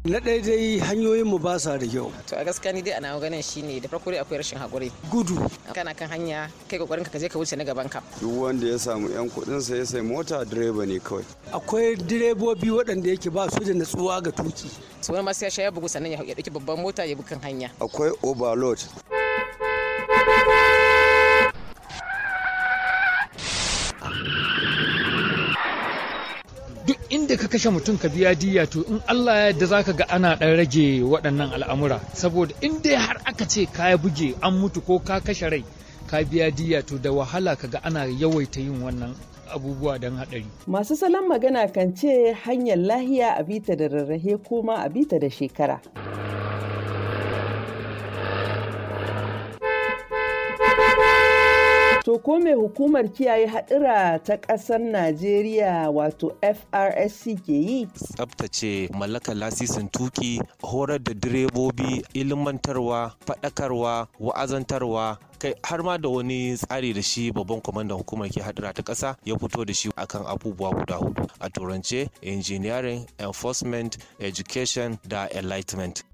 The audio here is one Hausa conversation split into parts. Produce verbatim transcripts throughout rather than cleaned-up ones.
Na ɗaya dai hanyoyin mu ba sa da kyau. To a gaskiya ni dai ana ganin shine da farko dai akwai rashin hakuri. Gudu. Kana kan hanya kai kokarin ka je ka wuce na gaban ka. Duk wanda ya samu yan kuɗin sa ya sai mota direba ne kawai. Akwai direbobi waɗanda yake ba su da natsuwa ga tuki. Su wani ma sai ya sha ya bugu sannan ya ɗauki babban mota ya bukan hanya. Akwai overload. Duk inda ka kashe mutum ka biya diya to in Allah ya yarda zaka ga ana ɗan rage waɗannan al'amura saboda in dai har aka ce ka buge an mutu ko ka kashe rai ka biya diya to da wahala ka ga ana yawaita yin wannan abubuwa don haɗari. Masu salon magana kan ce hanyar lahiya a bita da rarrahe ko ma a bita da shekara. To ko mai hukumar kiyaye haɗura ta ƙasar Najeriya wato F R S C ke yi? Tsabtace mallakar lasisin tuki, horar da direbobi, ilmantarwa, faɗakarwa, wa'azantarwa, kai har ma da wani tsari da shi babban kwamandan hukumar ke haɗura ta ƙasa ya fito da shi akan abubuwa guda hudu a turance engineering, enforcement, education da enlightenment.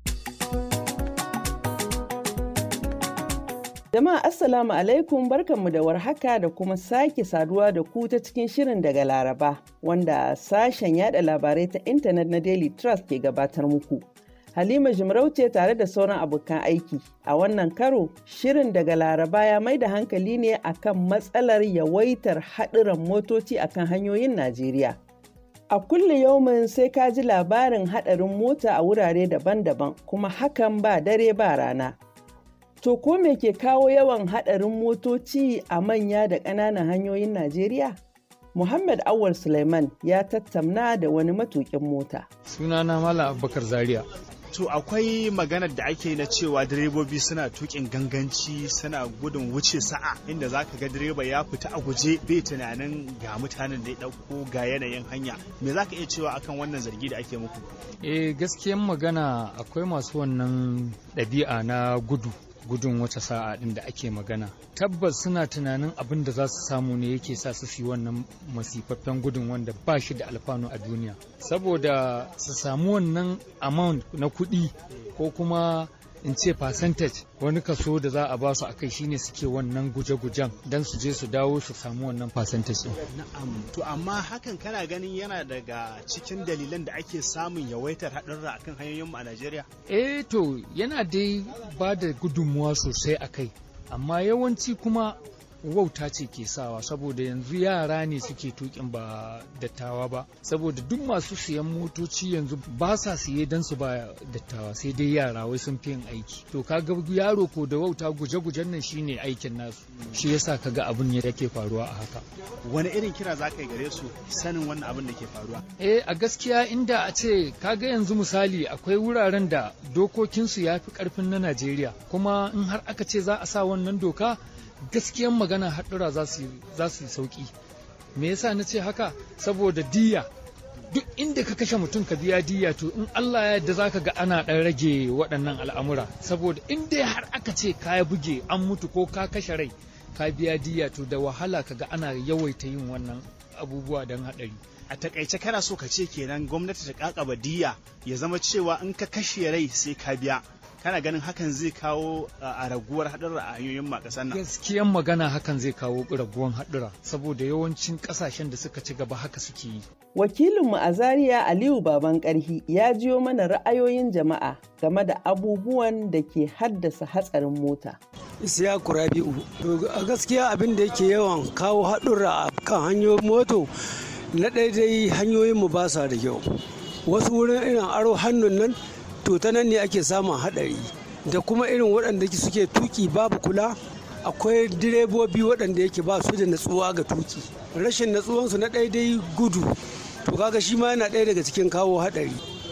Jama'a assalamu alaikum, barkanmu da warhaka da kuma sake saduwa da ku ta cikin shirin daga Laraba wanda sashen yada labarai ta intanet na Daily Trust ke gabatar muku. Halima Jimarauce tare da sauran abokan aiki. A wannan karo, shirin daga Laraba ya mai da hankali ne akan matsalar yawaitar haɗuran motoci akan hanyoyin Najeriya. A kulle yaumin sai ka ji labarin haɗarin mota a wurare daban-daban kuma hakan ba dare ba rana. To ko me ke kawo yawan haɗarin motoci a manya da ƙananan hanyoyin Najeriya? Muhammad Awal Suleiman ya tattauna da wani matuƙin mota. Sunana Malam Abubakar Zaria. To akwai maganar da ake na cewa direbobi suna tukin ganganci suna gudun wuce sa'a inda zaka ga direba ya fita a guje bai tunanin ga mutanen da ya dauko ga yanayin hanya. Me zaka iya cewa akan wannan zargi da ake muku? Eh gaskiyan magana akwai masu wannan ɗabi'a na gudu. gudun wata sa'a din da ake magana tabbas suna tunanin abin da za su samu ne yake sa su fi wannan masifaffen gudun wanda ba shi da alfanu a duniya saboda su samu wannan amount na kuɗi ko kuma in ce percentage wani kaso da za a ba su a kai shine suke wannan guje-gujen don su je su dawo su samu wannan percentage din. Na'am. To amma hakan kana ganin yana daga cikin dalilan da ake samun yawaitar haɗurra akan hanyoyin a Najeriya? Eh to yana dai ba da gudunmuwa sosai a kai amma yawanci kuma wauta ce ke sawa saboda yanzu yara ne suke tukin ba dattawa ba saboda duk masu siyan motoci yanzu ba sa siye don su ba dattawa sai dai yara wai sun fi yin aiki to kaga yaro ko da wauta guje-gujen nan shine aikin nasu shi yasa kaga abin yake faruwa a haka. Wani irin kira za ka yi gare su sanin wannan abin da ke faruwa? Eh a gaskiya inda a ce kaga yanzu misali akwai wuraren da dokokinsu ya fi karfin na Najeriya kuma in har aka ce za a sa wannan doka gaskiyan magana haɗura za su yi sauƙi. Me yasa na ce haka? Saboda diya duk inda ka kashe mutum ka biya diya to in Allah ya yarda zaka ga ana ɗan rage waɗannan al'amura saboda in dai har aka ce ka buge an mutu ko ka kashe rai ka biya diya to da wahala ka ga ana yawaita yin wannan abubuwa don haɗari. A takaice kana so ka ce kenan gwamnati ta kakaba diya ya zama cewa in ka kashe rai sai ka biya. Kana ganin hakan zai kawo a raguwar haɗura a hanyoyin ma ƙasar nan? Gaskiyan magana hakan zai kawo raguwar haɗura saboda yawancin ƙasashen da suka ci gaba haka suke yi. Wakilinmu a Zaria Aliyu Baban Ƙarhi ya jiyo mana ra'ayoyin jama'a game da abubuwan da ke haddasa hatsarin mota. Isiya Kurabi'u. To a gaskiya abin da yake yawan kawo haɗura a kan hanyoyin moto na ɗaya dai hanyoyinmu ba sa da kyau. Wasu wurin irin aro hannun nan to ta nan ne ake samun haɗari da kuma irin waɗanda suke tuki babu kula akwai direbobi waɗanda yake ba su da natsuwa ga tuki rashin natsuwansu na daidai gudu to kaga shi ma yana ɗaya daga cikin kawo haɗari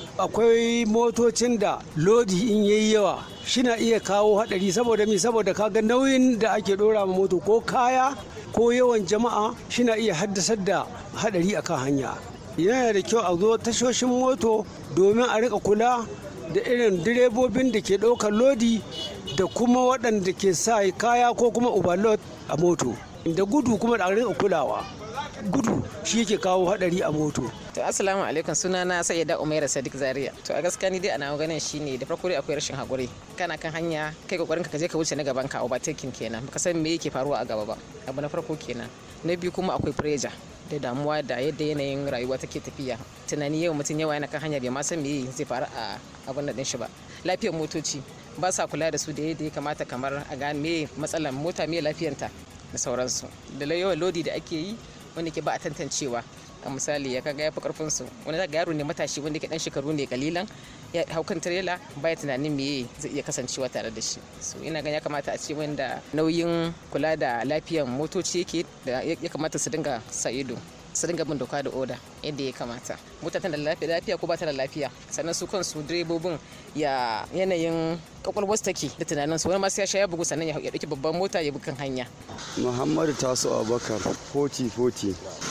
akwai motocin da lodi in yayi yawa shina iya kawo haɗari saboda mi saboda kaga nauyin da ake ɗora ma moto ko kaya ko yawan jama'a shina iya haddasar da haɗari akan hanya yana da kyau a zo tashoshin moto domin a rika kula da irin direbobin da ke ɗaukar lodi da kuma waɗanda ke sa kaya ko kuma overload a moto da gudu kuma da rinka kulawa gudu shi yake kawo hadari a moto. To assalamu alaikum, sunana Sayyida Umaira Sadiq Zaria. To a gaskiya ni dai ana ganin shine da farko dai akwai rashin hakuri. Kana kan hanya kai kokarin ka je ka wuce na gaban ka overtaking kenan. Baka san me yake faruwa a gaba ba. Abu na farko kenan. Na biyu kuma akwai pressure da damuwa da yadda yanayin rayuwa take tafiya. Tunani yau mutum yawa yana kan hanya bai ma san me zai faru a abun nan din shi ba. Lafiyar motoci ba sa kula da su da yadda ya kamata, kamar a ga me matsalar mota, me lafiyarta da sauransu. Da yawan lodi da ake yi wanda ke ba a tantancewa. A misali ya kaga ya fi karfin su, wani zaga yaro ne matashi wanda ke dan shekaru ne kalilan ya hau kan tirela baya tunanin me zai iya kasancewa tare da shi. So ina ganin ya kamata a ce wanda nauyin kula da lafiyar motoci yake da ya kamata su dinga sa ido, su dinga bin doka da oda yadda ya kamata. Mota tana da lafiya lafiya ko ba ta da lafiya, sannan su kansu direbobin ya yanayin kwakwalwarsu take da tunanin su, wani ma sai ya sha ya bugu sannan ya dauki babban mota ya bi kan hanya. Muhammadu Tasu Abubakar forty forty.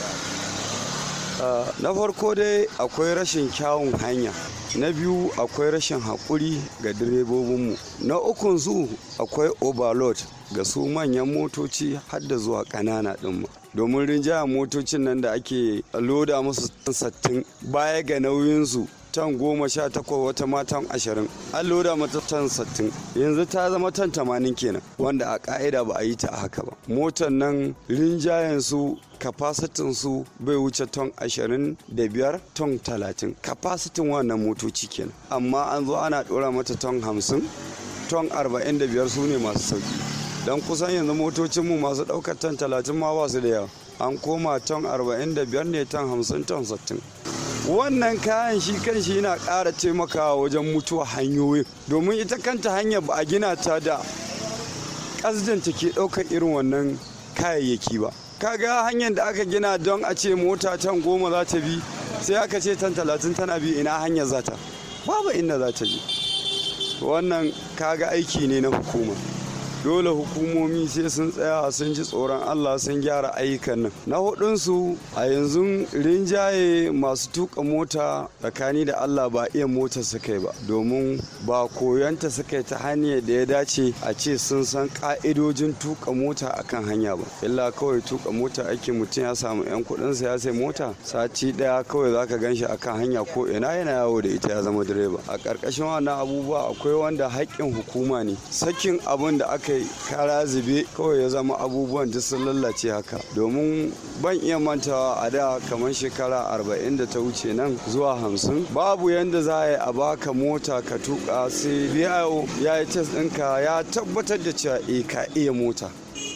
Uh, na farko dai akwai rashin kyawun hanya, na biyu akwai rashin haƙuri ga direbobinmu, na ukun su akwai overload ga su manyan motoci har da zuwa ƙanana ɗin ma, domin rinjaya motocin nan da ake loda musu sattin baya ga nauyinsu tan goma sha takwas, wata matan ashirin, an loda mata tan sattin, yanzu ta zama tan tamanin kenan, wanda a ka'ida ba a yi ta a haka ba. Motar nan rinjayen su kafasitin su bai wuce ton ashirin da biyar, ton talatin, kafasitin wannan motoci kenan, amma an zo ana dora mata ton hamsin, ton arba'in da biyar su ne masu sauki, don kusan yanzu motocinmu masu daukar ton talatin ma ba su da yawa, an koma ton arba'in da biyar ne, ton hamsin, ton sittin. Wannan kayan shi kan shi yana ƙara taimakawa wajen mutuwa hanyoyi, domin ita kanta hanyar ba a gina ta da ƙasdin take ɗaukar irin wannan kayayyaki ba. Kaga hanyar da aka gina don a ce mota tan goma za ta bi, sai aka ce tan talatin tana bi, ina hanyar za ta? Babu inda za ta bi. Wannan kaga aiki ne na hukuma. Dole hukumomi sai sun tsaya sun ji tsoron Allah sun gyara ayyukan nan. Na hudunsu a yanzu rinjaye masu tuka mota tsakani da Allah ba iya mota suka yi ba, domin ba koyanta suka yi ta hanyar da ya dace a ce sun san ka'idojin tuka mota akan hanya ba. Illa kawai tuka mota ake, mutum ya samu yan kudinsa ya sai mota, sati daya kawai zaka ganshi akan hanya ko ina yana yawo da ita ya zama direba. A ƙarƙashin wannan abubuwa akwai wanda haƙƙin hukuma ne, sakin abin da aka kara zube kawai ya zama abubuwan duk sun lallace haka, domin ban iya mantawa a da kamar shekara arba'in da ta wuce nan zuwa hamsin babu yanda za a yi a baka mota ka tuka sai biyo ya yi test ɗinka ya tabbatar da cewa e ka iya mota,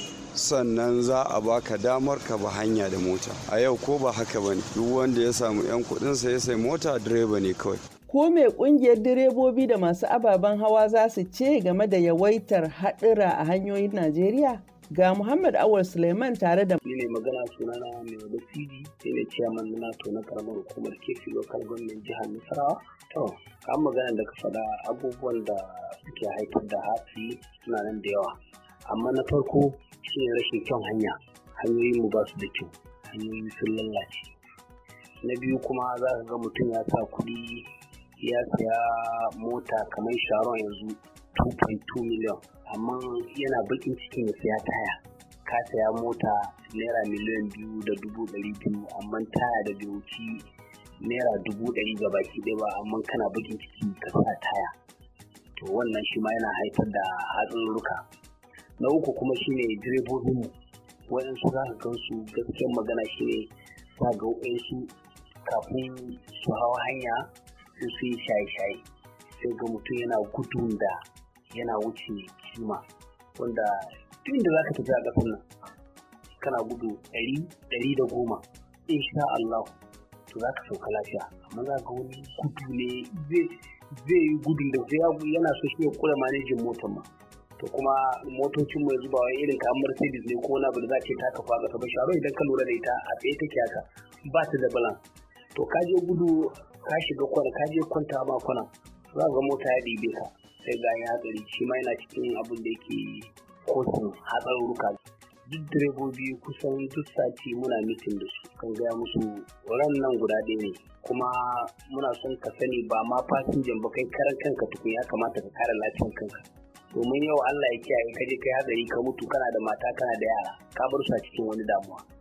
sannan za a baka damar ka ba hanya da mota. A yau ko ba haka bane, duk wanda ya samu yan kuɗinsa ya sai mota direba ne kawai. Ko me kungiyar direbobi da masu ababen hawa za su ce game da yawaitar haɗura a hanyoyin Najeriya? Ga Muhammad Awal Suleiman tare da ni ne magana sunana mai da Sidi, ni ne ciyaman na NATO na karamar hukumar Kefi Local Government jihar Nasarawa. To, kan magana da ka faɗa abubuwan da suke haifar da hatsari suna nan da yawa. Amma na farko shine rashin kyan hanya. Hanyoyin mu ba su da kyau. Hanyoyi sun lallace. Na biyu kuma za ka ga mutum ya sa kuɗi ya saya mota kamar Sharon yanzu two point two million, amma yana bakin cikin ya saya taya. Ka saya mota naira miliyan biyu da dubu ɗari biyu, amma taya da bai wuci naira dubu ɗari ga baki ɗaya ba, amma kana bakin ciki ka sa taya. To wannan shi ma yana haifar da hatsarurruka. Na uku kuma shine direbobinmu, waɗansu za ka gansu gaskiyar magana shine za ga waɗansu kafin su hawa hanya su yi shaye-shaye, sai ga mutum yana gudun da yana wuce kima, wanda duk inda za ka tafi a ƙasar nan kana gudu ɗari ɗari da goma insha Allah to za ka sauka lafiya. Amma za ka wani gudu ne zai yi gudun da zai yana so shi ya kula manejin motar ma. To kuma motocin mu yanzu ba wai irin kamar Mercedes ne ko na abu da za ce ta kafa ƙasa ba, Sharo idan ka lura da ita a tsaye take haka ba ta da balance. To ka je gudu ka shiga kwana ka je kwanta ma kwana za ga mota ya ɗibe ka sai ga ya hatsari, shi ma yana cikin abin da yake kosin hatsarurruka. Duk direbobi kusan duk sati muna mitin da su kan gaya musu ran nan guda ɗaya ne, kuma muna son ka sani ba ma fasinjan ba kai karan kanka tukun ya kamata ka kare lafiyar kanka, domin yau Allah ya kiyaye ka je kai hatsari ka mutu kana da mata kana da yara ka bar su a cikin wani damuwa.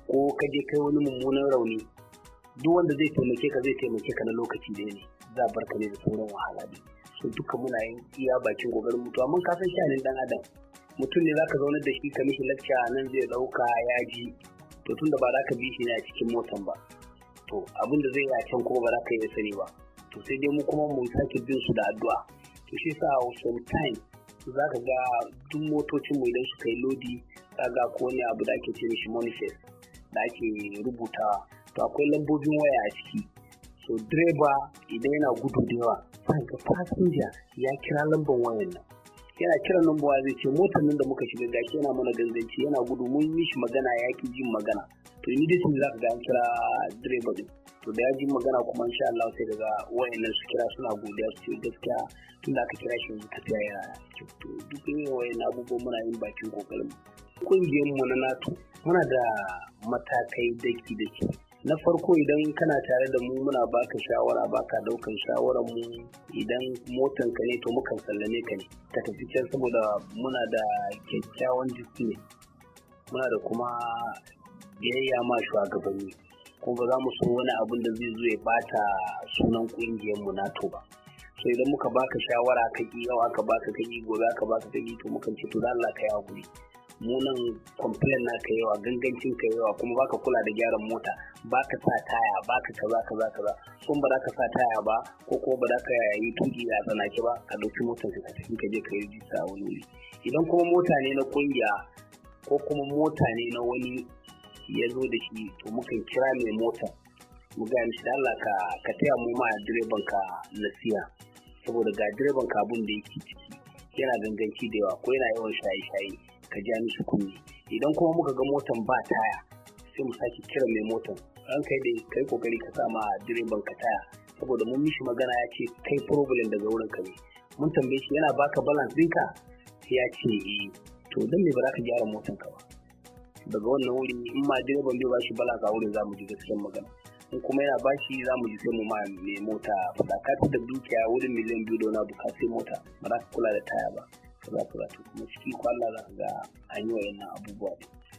ko ka je kai wani mummunan rauni, duk wanda zai taimake ka zai taimake ka na lokaci da ne, za a barka ne da sauran wahala ne. So duka muna yin iya bakin kokarin mutu, amma ka san shanin dan adam mutum ne zaka zaunar da shi ka mishi lecture nan zai dauka ya ji, to tunda ba za ka bi shi ne a cikin motan ba, to abin da zai yi a can kuma ba za ka yi sani ba, to sai dai mu kuma mu sake bin su da addu'a. To shi sa sometimes za ka ga duk motocin mu idan suka yi lodi za ga ko wani abu da ake ce mishi manifest da ake rubutawa, to akwai lambobin waya a ciki. So direba idan yana gudu da yawa sai ga passenger ya kira lambar wayan nan, yana kiran lambar waya zai ce motar nan da muka shiga gashi yana mana ganganci yana gudu, mun yi shi magana ya ki jin magana, to immediately za ka ga an kira direba din, to da ya ji magana kuma insha Allah sai daga wayannan su kira suna godiya su ce gaskiya tun da aka kira shi yanzu tafiya ya kyau. To duk irin wayannan abubuwan muna yin bakin kokarin. Kungiyar mu na NATO muna da matakai daki daki. Na farko idan kana tare da mu muna baka shawara, baka daukan shawaran mu, idan motan ka ne to mukan sallame ka ne ka tafi can, saboda muna da kyakkyawan discipline, muna da kuma biyayya ma shugabanni, kuma ba za mu so wani abin da zai zo ya bata sunan kungiyar mu NATO ba. So idan muka baka shawara ka ki, yau aka baka ka ki, gobe aka baka ka ki, to mukan ce to dan Allah ka yi hakuri, mu nan complain na ka yawa, gangancin ka yawa, kuma baka kula da gyaran mota, baka sa taya, baka kaza kaza kaza, kun ba za ka sa taya ba ko kuma ba za ka yi tuki a tsanake ba, ka dauki motar ka tafi ka je ka yi rijista a wani wuri. Idan kuma mota ne na kungiya ko kuma mota ne na wani ya zo da shi, to mukan kira mai mota mu ga mishi da Allah ka ka taya mu ma direban ka nasiya, saboda ga direban ka abun da yake ciki yana ganganci da yawa ko yana yawan shaye-shaye, ka ja mishi kunni. Idan kuma muka ga motan ba taya sai mu sake kira mai motan, an kai da kai kokari ka sa ma direban ka taya, saboda mun mishi magana ya ce kai problem daga wurin ka ne, mun tambaye shi yana baka balance ɗinka ya ce eh, to dan me ba za ka gyara motan ka ba. Daga wannan wuri in ma direban bai bashi balance a wurin zamu ji gaskiyar magana, in kuma yana bashi zamu ji sai mu ma mai mota fada ka da dukiya wurin miliyan biyu da wani ka sai mota ba za ka kula da taya ba kaza kaza, to kuma ciki ko Allah za ka ga an yi wayannan abubuwa.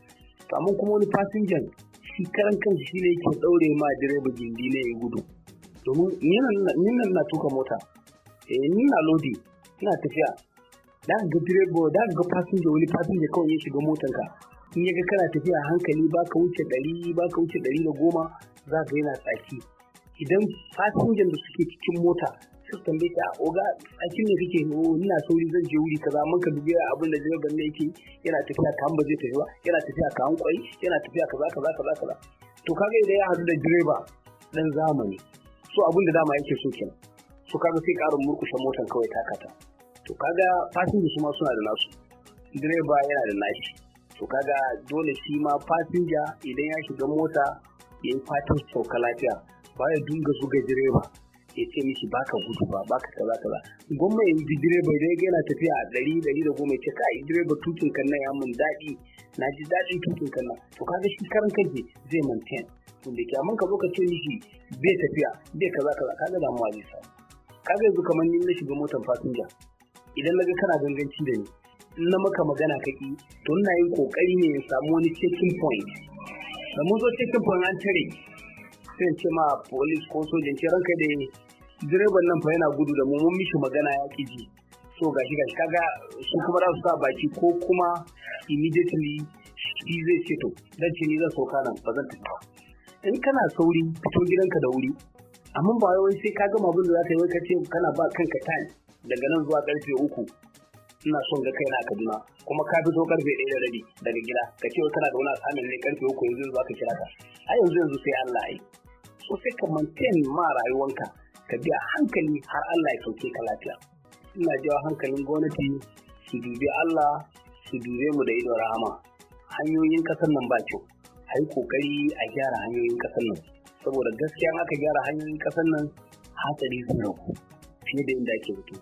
To amma kuma wani fasinjan shi karan kanshi shi ne yake daure ma direba gindi ne ya gudu, domin ni nan na tuka mota, eh ni na lodi ina tafiya, da ga direba da ga fasinja, wani fasinja kawai ya shiga motanka, in ya ga kana tafiya hankali baka wuce ɗari baka wuce ɗari da goma za ka yana tsaki. Idan fasinjan da suke cikin mota su tambaye ka oga tsakin ne kake, o ina sauri zan je wuri kaza, mun ka dubi abin da direban ne yake, yana tafiya kan ba zai tafi ba, yana tafiya kan kwai, yana tafiya kaza kaza kaza kaza. To kaga idan ya haɗu da direba dan zamani, so abin da dama yake so kenan, so kaga sai ƙarin murkushe motan kawai takata. To kaga fasinja su ma suna da nasu, direba yana da nashi. To kaga dole shi ma fasinja idan ya shiga mota ya yi fatan sauka lafiya, ba ya dunga zuga direba ya ce mishi baka gudu ba baka kaza kaza. Gwamma ya yi direba idan yana tafiya a ɗari ɗari da goma ya ce kai direba tukin kan nan ya mun daɗi, na ji daɗin tukin kan nan. To kaga shi karan kanki zai maintain, tunda ke amma ka zo ka ce mishi bai tafiya bai kaza kaza, kaga damuwa zai samu. Kaga yanzu kamar ni na shiga motar fasinja, idan na ga kana ganganci da ni, in na maka magana kaki, to ina yin kokari ne in samu wani checking point. Da mun zo checking point an tare, sai in ce ma police ko sojan ce ranka da direban nan fa yana gudu da mu, mun mishi magana ya ki ji, so gashi gashi. Kaga su kuma za su sa baki ko kuma immediately shi zai ce to dan ce ni zan sauka nan ba zan tafi ba. In kana sauri fito gidanka da wuri, amma ba wai sai ka gama abin da za ka yi wai ka ce kana ba kanka time daga nan zuwa karfe uku ina son ga kaina a Kaduna, kuma ka fito karfe ɗaya da rabi daga gida ka ce wai kana da wani assignment ne karfe uku yanzu za ka kira ka. A yanzu yanzu sai Allah ya yi, so sai ka maintain ma rayuwanka, ka bi a hankali har Allah ya sauke ka lafiya. Ina jawo hankalin gwamnati su dubi Allah, su dube mu da ido rahama. Hanyoyin kasar nan ba kyau, a yi kokari a gyara hanyoyin kasar nan, saboda gaskiya aka gyara hanyoyin kasar nan hatsari zai ragu fiye da inda ake zato.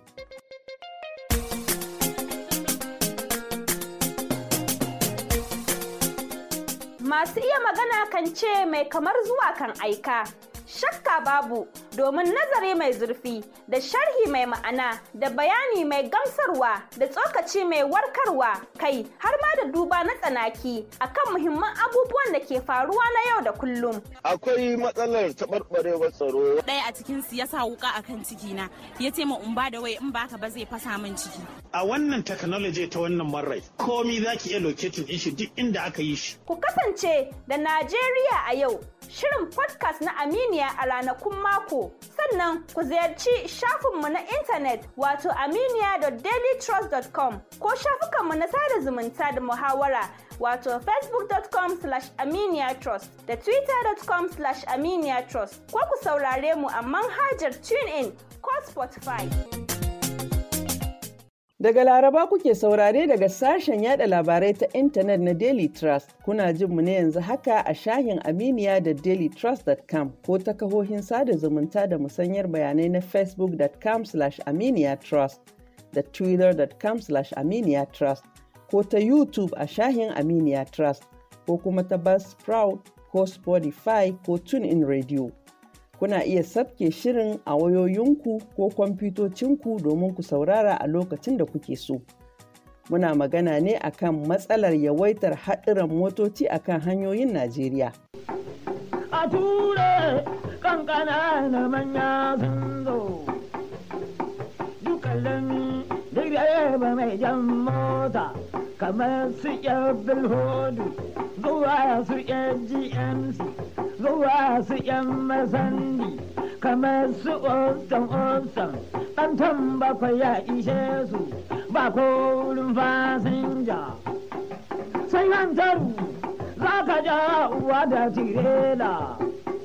Masu iya magana kan ce mai kamar zuwa kan aika. Shakka babu, domin nazari mai zurfi da sharhi mai ma'ana da bayani mai gamsarwa da tsokaci mai warkarwa kai har ma da duba na tsanaki akan muhimman abubuwan da ke faruwa na yau da kullum. Akwai matsalar taɓarɓarewar tsaro. Ɗaya a cikin su ya sa wuka akan ciki na ya ce ma in ba da wai in baka ba zai fasa min ciki. A wannan technology ta wannan marai komi zaki iya locating din shi duk inda aka yi shi. Ku kasance da Najeriya a yau. Shirin podcast na Aminiya a ranakun mako. Sannan ku ziyarci shafinmu na intanet wato aminiya dot daily trust dot com ko shafukanmu na sada zumunta da muhawara wato facebook dot com slash aminiya trust da twitter dot com slash aminiya trust ko ku saurare mu a manhajar TuneIn ko Spotify. Daga Laraba kuke saurare daga sashen yada labarai ta intanet na Daily Trust. Kuna jin mu ne yanzu haka a shahin Aminiya da daily trust dot com ko ta kahohin sada zumunta da musanyar bayanai na facebook dot com slash aminiya trust da twitter dot com slash aminiya trust ko ta YouTube a shahin Aminiya Trust ko kuma ta Buzzsprout ko Spotify ko TuneIn Radio. Kuna iya sabke shirin a wayoyinku ko kwamfutocinku domin ku saurara a lokacin da kuke so. Muna magana ne akan matsalar yawaitar haɗuran motoci akan hanyoyin Najeriya. A ture kankana na manya sun zo, dukkanin direba mai jan mota kamar su yan bilhodu zuwa su yan G M C. Zuwa su ‘yan masandi kamar su otan-otan ɗantan bakwai ya ishe su ba korin fasinja. Sai hantaru za ka ja uwa da tirela.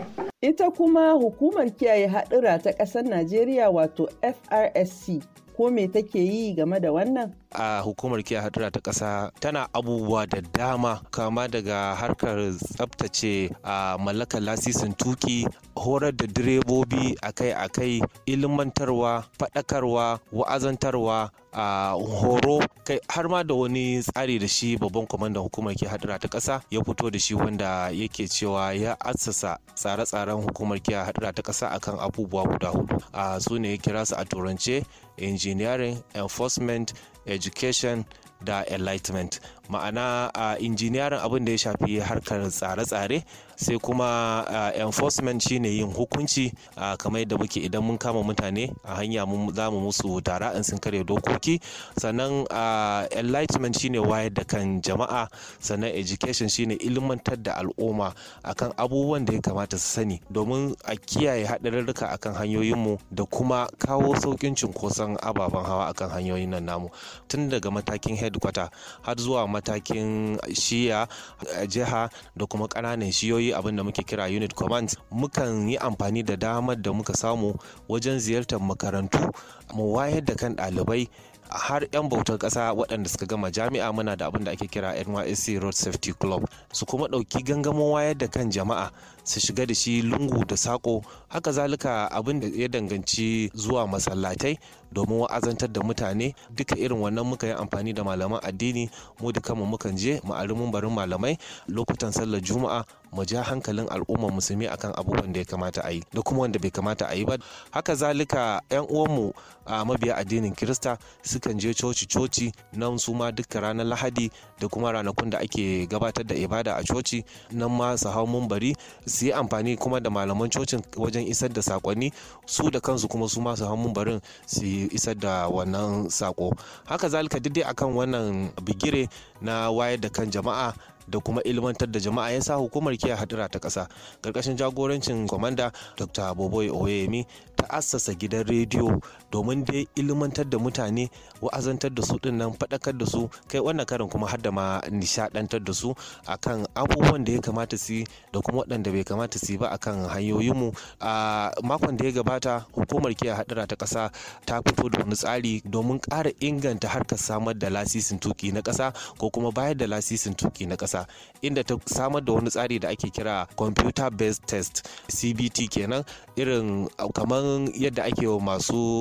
Ita kuma hukumar kiyaye haɗura ta ƙasar Najeriya wato F R S C ko me take yi game da wannan? A hukumar kiyaye hadura ta ƙasa tana abubuwa da dama kama daga harkar tsabtace a mallakar lasisin tuki, horar da direbobi akai-akai, ilmantarwa, faɗakarwa, wa'azantarwa, a horo kai har ma da wani tsari da shi babban kwamandan hukumar kiyaye hadura ta ƙasa ya fito da shi wanda yake cewa ya assasa tsare-tsaren hukumar kiyaye hadura ta ƙasa akan abubuwa guda hudu. A su ne ya kira su a turance engineering, enforcement, education da enlightenment. Ma'ana a uh, engineering abin da ya shafi harkar tsare-tsare, sai kuma uh, enforcement shine yin hukunci uh, kamar yadda muke idan mun kama mutane a hanya mun za mu musu tara in sun karya dokoki. Sannan uh, enlightenment shine wayar da kan jama'a. Sannan education shine ilmantar da al'umma akan abubuwan da ya kamata su sani domin a kiyaye haɗarurruka akan hanyoyinmu da kuma kawo sauƙin cunkoson ababen hawa akan hanyoyin nan namu, tun daga matakin headquarter har zuwa matakin shiya, jiha da kuma ƙananan shiyoyi abin da muke kira unit command. Mukan yi amfani da damar da muka samu wajen ziyartar makarantu mu wayar da kan ɗalibai har 'yan bautar ƙasa waɗanda suka gama jami'a. Muna da abin da ake kira N Y S C Road Safety Club, su kuma ɗauki gangamin wayar da kan jama'a su shiga da shi lungu da sako. Haka zalika abin da ya danganci zuwa masallatai domin wa'azantar da mutane, duka irin wannan muka yi amfani da malaman addini. Mu duka mu mukan je mu ari mumbarin malamai lokutan sallar juma'a mu ja hankalin al'ummar musulmi akan abubuwan da ya kamata a yi da kuma wanda bai kamata a yi ba. Haka zalika 'yan uwanmu a mabiya addinin Kirista sukan je coci-coci nan su ma duka ranar Lahadi da kuma ranakun da ake gabatar da ibada a coci, nan ma su hau mumbari su yi amfani kuma da malaman cocin wajen isar da sakonni, su da kansu kuma su ma su hau mumbarin su isar da wannan sako. Haka zalika duk dai akan wannan bigire na wayar da kan jama'a da kuma ilmantar da jama'a ya sa hukumar kiyaye hadura ta ƙasa ƙarƙashin jagorancin kwamanda Dr. Boboy Oyemi ta assasa gidan rediyo domin dai ilmantar da mutane, wa'azantar da su din nan, faɗakar da su, kai wannan karin kuma har da ma nishaɗantar da su akan abubuwan da ya kamata su yi da kuma waɗanda bai kamata su yi ba akan hanyoyinmu. A makon da ya gabata hukumar kiyaye hadura ta ƙasa ta fito da wani tsari domin ƙara inganta harkar samar da lasisin tuki na ƙasa ko kuma bayar da lasisin tuki na ƙasa, inda ta samar da wani tsari da ake kira computer based test C B T kenan, irin kamar yadda ake wa masu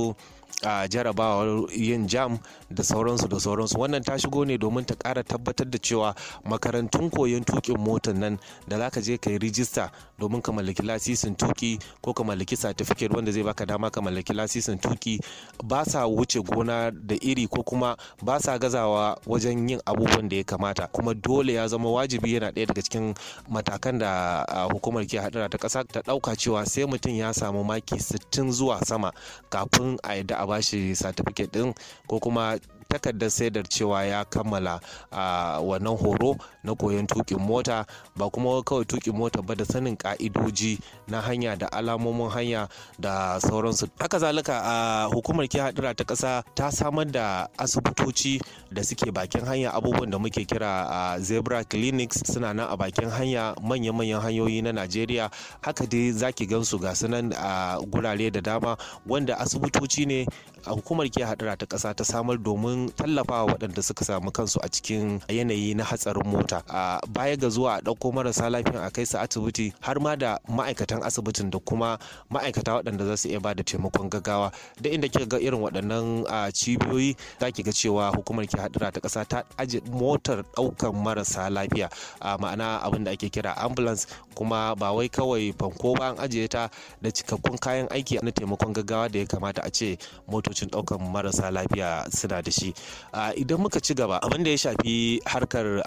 a jarabawar yin jam da sauransu da sauransu. Wannan ta shigo ne domin ta ƙara tabbatar da cewa makarantun koyon tukin motar nan da zaka je ka yi rijista domin ka mallaki lasisin tuki ko ka mallaki certificate wanda zai baka dama ka mallaki lasisin tuki ba sa wuce gona da iri ko kuma ba sa gazawa wajen yin abubuwan da ya kamata, kuma dole ya zama wajibi, yana ɗaya daga cikin matakan da hukumar kiyaye hadura ta ƙasa ta ɗauka cewa sai mutum ya samu maki sittin zuwa sama kafin a yadda a bashi certificate din ko kuma takardar saidar cewa ya kammala a wannan horo na koyon tukin mota, ba kuma kawai tukin mota ba da sanin ka'idoji na hanya da alamomin hanya da sauransu. Haka zalika a hukumar kiyaye hadura ta ƙasa ta samar da asibitoci da suke bakin hanya, abubuwan da muke kira a zebra clinics suna nan a bakin hanya, manya-manyan hanyoyi na Najeriya. Haka dai zaki gansu ga sunan a gurare da dama wanda asibitoci ne a hukumar kiyaye hadura ta ƙasa ta samar domin tallafawa waɗanda suka samu kansu a cikin yanayi na hatsarin mota. A baya ga zuwa a ɗauko marasa lafiya a kai su asibiti, har ma da ma'aikatan asibitin da kuma ma'aikata waɗanda za su iya ba da taimakon gaggawa. Da inda kika ga irin waɗannan cibiyoyi za ki ga cewa hukumar kiyaye hadura ta ƙasa ta aje motar ɗaukan marasa lafiya, ma'ana abin da ake kira ambulance, kuma ba wai kawai fanko ba, an ajiye ta da cikakkun kayan aiki na taimakon gaggawa da ya kamata a ce motocin ɗaukan marasa lafiya suna da shi. Idan muka ci gaba, abin da ya shafi harkar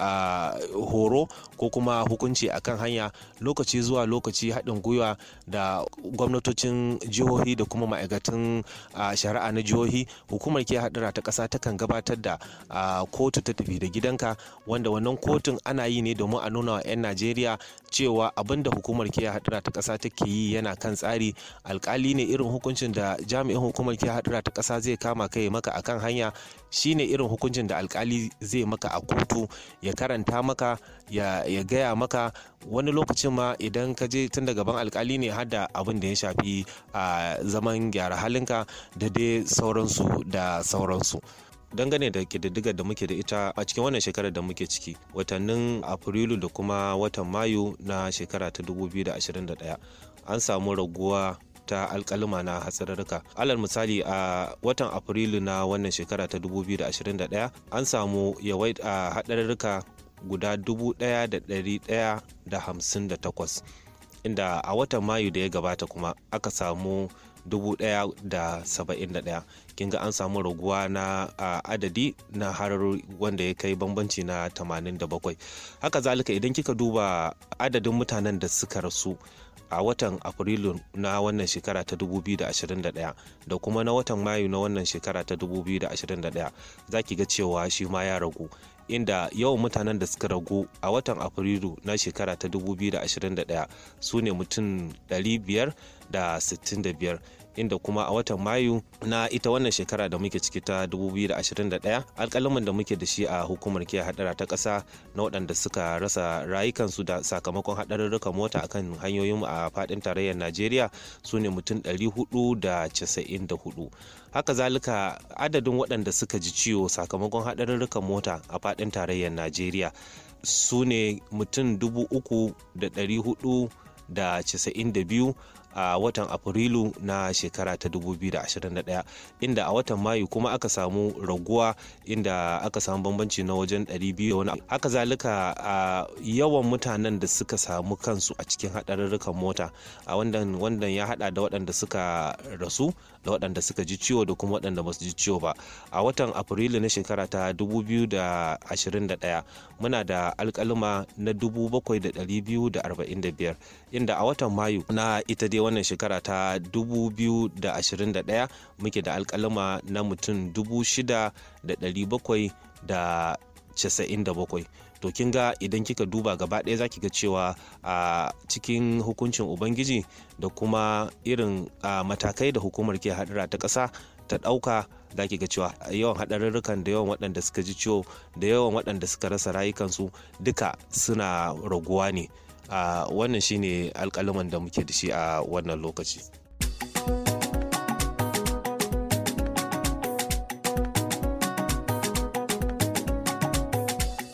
horo ko kuma hukunci akan hanya, lokaci zuwa lokaci haɗin gwiwa da gwamnatocin jihohi da kuma ma'aikatan shari'a na jihohi, hukumar kiyaye hadura ta ƙasa takan gabatar da kotu ta tafi da gidanka, wanda wannan kotun ana yi ne domin a nuna wa 'yan Najeriya cewa abin da hukumar kiyaye hadura ta ƙasa take yi yana kan tsari. Alƙali ne irin hukuncin da jami'in hukumar kiyaye hadura ta ƙasa zai kama kai maka akan hanya shine irin hukuncin da alƙali zai maka a kotu, ya karanta maka, ya, ya gaya maka. Wani lokacin ma idan ka je tun daga gaban alƙali ne har da abin da ya shafi a zaman gyara halinka da dai sauransu da sauransu. Dangane da ƙididdigar da muke da ita a cikin wannan shekarar da muke ciki, watannin Afrilu da kuma watan Mayu na shekara ta dubu biyu da ashirin da ɗaya, an samu raguwa ta alkalima na hatsararruka. Alal misali, a watan Afrilu na wannan shekara ta dubu biyu da ashirin da ɗaya an samu yawait a haɗarurruka guda dubu ɗaya da ɗari ɗaya da hamsin da takwas, inda a watan Mayu da ya gabata kuma aka samu dubu ɗaya da saba'in da ɗaya. Kin ga an samu raguwa na adadi na har wanda ya kai bambanci na tamanin da bakwai. Haka zalika idan kika duba adadin mutanen da suka rasu a watan Afrilu na wannan shekara ta dubu biyu da ashirin da ɗaya da kuma na watan Mayu na wannan shekara ta dubu biyu da ashirin da ɗaya, za ki ga cewa shi ma ya ragu, inda yawan mutanen da suka ragu a watan Afrilu na shekara ta dubu biyu da ashirin da ɗaya su ne mutum ɗari biyar da sittin da biyar, inda kuma a watan Mayu na ita wannan shekara da muke ciki ta dubu biyu da ashirin da ɗaya, alƙalamin da muke da shi a hukumar kiyaye hadura ta ƙasa na waɗanda suka rasa rayukansu da sakamakon haɗarurrukan mota akan hanyoyin a faɗin tarayyar Najeriya su ne mutum ɗari hudu da casa'in da hudu. Haka zalika adadin waɗanda suka ji ciwo sakamakon haɗarurrukan mota a faɗin tarayyar Najeriya su ne mutum dubu uku da ɗari hudu da casa'in da biyu a watan Afrilu na shekara ta dubu biyu da ashirin da ɗaya, inda a watan Mayu kuma aka samu raguwa, inda aka samu bambanci na wajen ɗari biyu da wani. Haka zalika a yawan mutanen da suka samu kansu a cikin haɗarurrukan mota a wannan wannan ya haɗa da waɗanda suka rasu da waɗanda suka ji ciwo da kuma waɗanda ba su ji ciwo ba. A watan Afrilu na shekara ta dubu biyu da ashirin da ɗaya muna da alƙaluma na dubu bakwai da ɗari biyu da arba'in da biyar, inda a watan Mayu na ita dai wannan shekara ta dubu biyu da ashirin da ɗaya muke da alƙaluma na mutum dubu shida da ɗari bakwai da casa'in da bakwai. To kin ga idan kika duba gaba ɗaya zaki ga cewa a cikin hukuncin Ubangiji da kuma irin matakai da hukumar kiyaye hadura ta ƙasa ta ɗauka, za ki ga cewa yawan haɗarurrukan da yawan waɗanda suka ji ciwo da yawan waɗanda suka rasa rayukansu duka suna raguwa ne. Uh, wannan shine alƙaluman da muke da shi a wannan lokaci.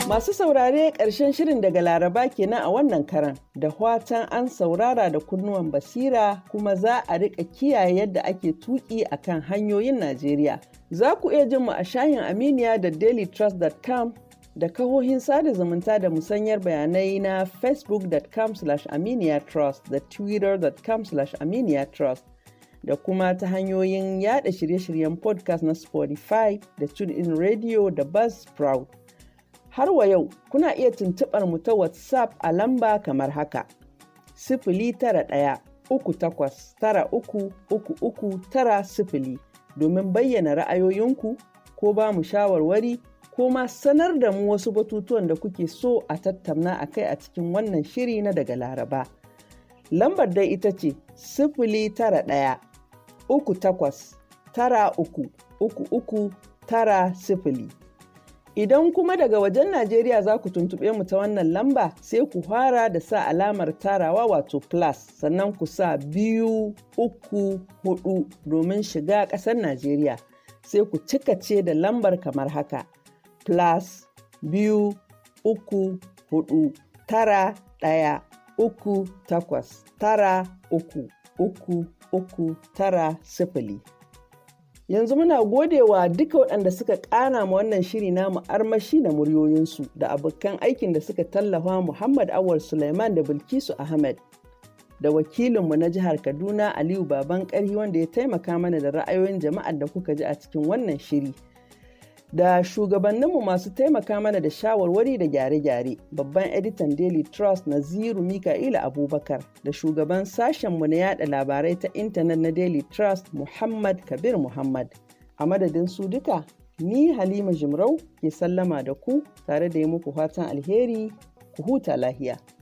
Masu saurare ƙarshen shirin daga Laraba kenan a wannan karan, da fatan an saurara da kunnuwan basira kuma za a riƙa kiyaye yadda ake tuƙi a kan hanyoyin Najeriya. Za ku iya jin mu a shahin Aminiya da daily trust dot com da kahohin sada zumunta da musanyar bayanai na facebook dot com slash aminiya trust da twitter dot com slash aminiya trust da kuma ta hanyoyin yada shirye-shiryen podcast na Spotify da TuneIn Radio da Buzzsprout. Har wa yau, kuna iya tuntuɓar mu ta WhatsApp a lamba kamar haka. Sifili tara ɗaya, uku takwas, tara uku, uku uku, tara sifili domin bayyana ra'ayoyinku ko ba mu shawarwari ko ma sanar da mu wasu batutuwan da kuke so a tattauna a kai a cikin wannan shiri na daga Laraba. Lambar dai ita ce sifili tara ɗaya, uku takwas, tara uku, uku uku, tara sifili. Idan kuma daga wajen Najeriya za ku tuntuɓe mu ta wannan lamba sai ku fara da sa alamar tarawa wato plus sannan ku sa biyu uku hudu domin shiga ƙasar Najeriya sai ku cikace da lambar kamar haka plus biyu uku hudu tara ɗaya uku takwas tara uku uku uku tara sifili. Yanzu muna godewa duka waɗanda suka ƙana ma wannan shiri namu armashi da muryoyinsu da abokan aikin da suka tallafa Muhammad Awal Suleiman da Bilkisu Ahmed da wakilinmu na jihar Kaduna Aliyu Baban Ƙarhi wanda ya taimaka mana da ra'ayoyin jama'ar da kuka ji a cikin wannan shiri. Da shugabanninmu masu taimaka mana da shawarwari da gyare-gyare, babban editan Daily Trust Naziru Mika'ila Abubakar da shugaban sashenmu na yada labarai ta intanet na Daily Trust Muhammad Kabir Muhammad. A madadin su duka, ni Halima Jimrau ke sallama da ku tare da yi muku fatan alheri, ku huta lahiya.